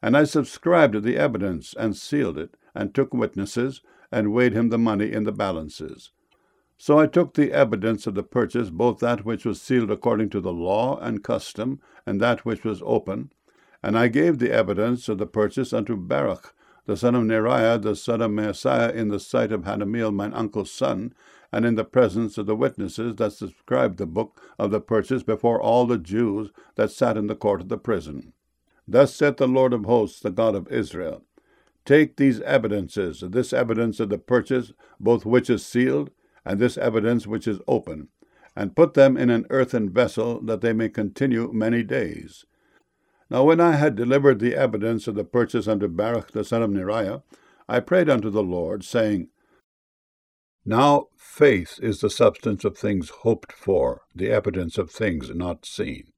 And I subscribed the evidence, and sealed it, and took witnesses, and weighed him the money in the balances. So I took the evidence of the purchase, both that which was sealed according to the law and custom, and that which was open, and I gave the evidence of the purchase unto Baruch, the son of Neriah, the son of Maaseiah, in the sight of Hanameel, mine uncle's son, and in the presence of the witnesses that subscribed the book of the purchase before all the Jews that sat in the court of the prison. Thus saith the Lord of hosts, the God of Israel, Take these evidences, this evidence of the purchase, both which is sealed, and this evidence which is open, and put them in an earthen vessel, that they may continue many days. Now when I had delivered the evidence of the purchase unto Baruch the son of Neriah, I prayed unto the Lord, saying, Now faith is the substance of things hoped for, the evidence of things not seen.